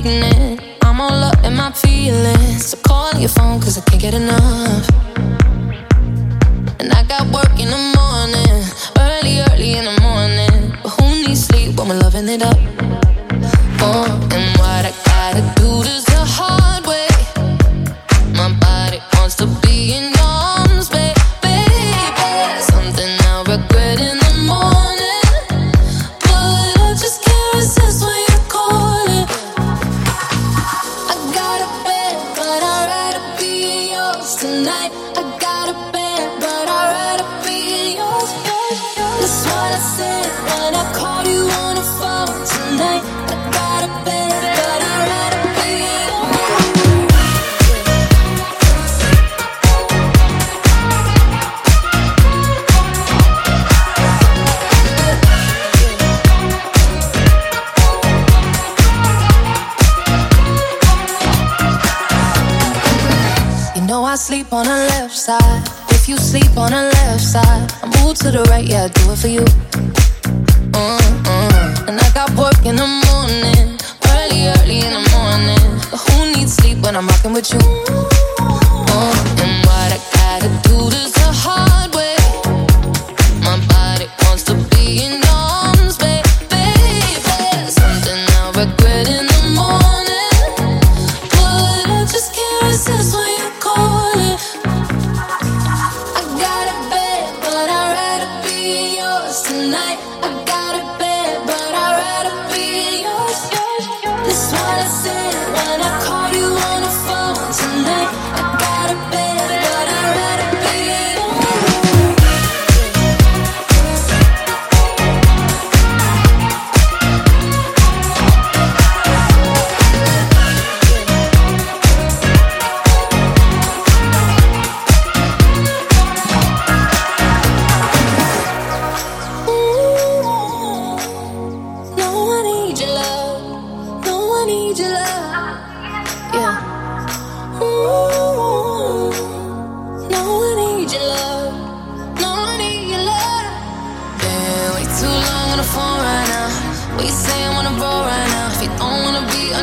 pregnant. I'm all up in my feelings, so call your phone cause I can't get enough. And I got work in the morning, early in the morning. But who needs sleep when we're loving it up? Oh, and what I gotta do this the hard way. My body wants to be in your arms, baby. Something I'll regret in the morning, but I just can't resist when you call it. I got a bed, but I'd rather be yours tonight. I got a bed, but I'd rather be yours. That's what I said when I called you on the phone tonight. I got a bed, but I'd rather be yours. You know I sleep on the left side. If you sleep on the left side, I move to the right, yeah, I do it for you. And I got work in the morning, early in the morning. But who needs sleep when I'm rocking with you? And what I gotta do this the hard way. My body wants to be in your arms, baby. Something I'll regret in the morning, but I just can't resist when you call it. I got a bed, but I'd rather be yours tonight. I got a bed, but I'd rather be yours. That's what I said when I called you on the phone tonight. I got a bed, but I'd rather be no, I need your love. No, I need your love. Yeah. No, I need your love. No, I need your love. Been way too long on the phone right now. What you say I wanna roll right now? If you don't wanna be